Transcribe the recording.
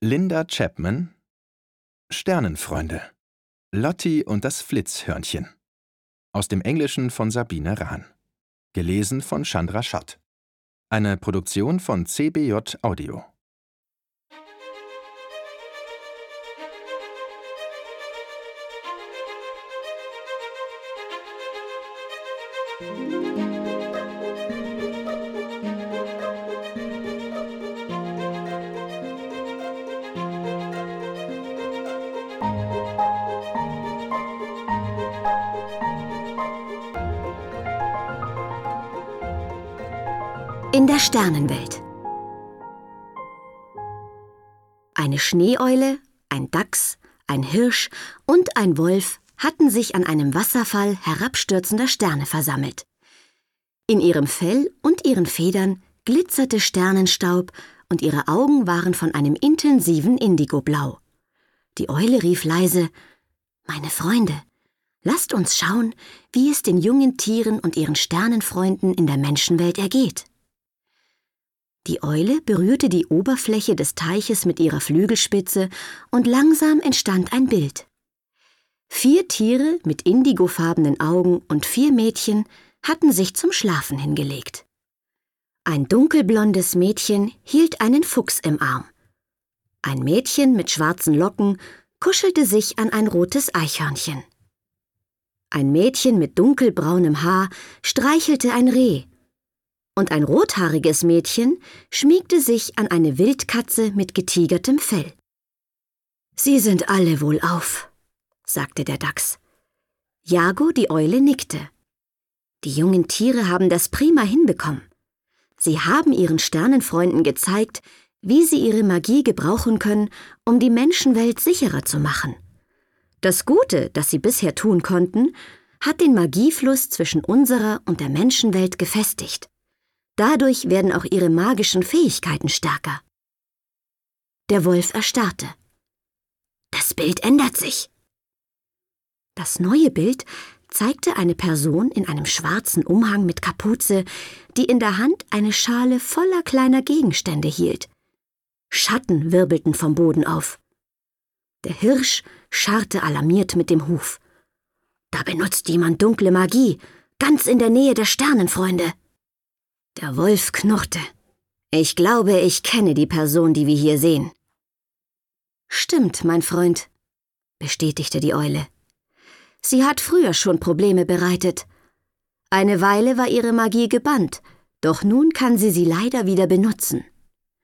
Linda Chapman, Sternenfreunde, Lottie und das Flitzhörnchen. Aus dem Englischen von Sabine Rahn. Gelesen von Chandra Schott. Eine Produktion von CBJ Audio. In der Sternenwelt. Eine Schneeeule, ein Dachs, ein Hirsch und ein Wolf hatten sich an einem Wasserfall herabstürzender Sterne versammelt. In ihrem Fell und ihren Federn glitzerte Sternenstaub und ihre Augen waren von einem intensiven Indigoblau. Die Eule rief leise: »Meine Freunde, lasst uns schauen, wie es den jungen Tieren und ihren Sternenfreunden in der Menschenwelt ergeht.« Die Eule berührte die Oberfläche des Teiches mit ihrer Flügelspitze und langsam entstand ein Bild. 4 Tiere mit indigofarbenen Augen und 4 Mädchen hatten sich zum Schlafen hingelegt. Ein dunkelblondes Mädchen hielt einen Fuchs im Arm. Ein Mädchen mit schwarzen Locken kuschelte sich an ein rotes Eichhörnchen. Ein Mädchen mit dunkelbraunem Haar streichelte ein Reh. Und ein rothaariges Mädchen schmiegte sich an eine Wildkatze mit getigertem Fell. »Sie sind alle wohlauf«, sagte der Dachs. Jago, die Eule, nickte. Die jungen Tiere haben das prima hinbekommen. Sie haben ihren Sternenfreunden gezeigt, wie sie ihre Magie gebrauchen können, um die Menschenwelt sicherer zu machen. Das Gute, das sie bisher tun konnten, hat den Magiefluss zwischen unserer und der Menschenwelt gefestigt. Dadurch werden auch ihre magischen Fähigkeiten stärker. Der Wolf erstarrte. Das Bild ändert sich. Das neue Bild zeigte eine Person in einem schwarzen Umhang mit Kapuze, die in der Hand eine Schale voller kleiner Gegenstände hielt. Schatten wirbelten vom Boden auf. Der Hirsch scharrte alarmiert mit dem Huf. Da benutzt jemand dunkle Magie, ganz in der Nähe der Sternenfreunde. Der Wolf knurrte. Ich glaube, ich kenne die Person, die wir hier sehen. Stimmt, mein Freund, bestätigte die Eule. Sie hat früher schon Probleme bereitet. Eine Weile war ihre Magie gebannt, doch nun kann sie leider wieder benutzen.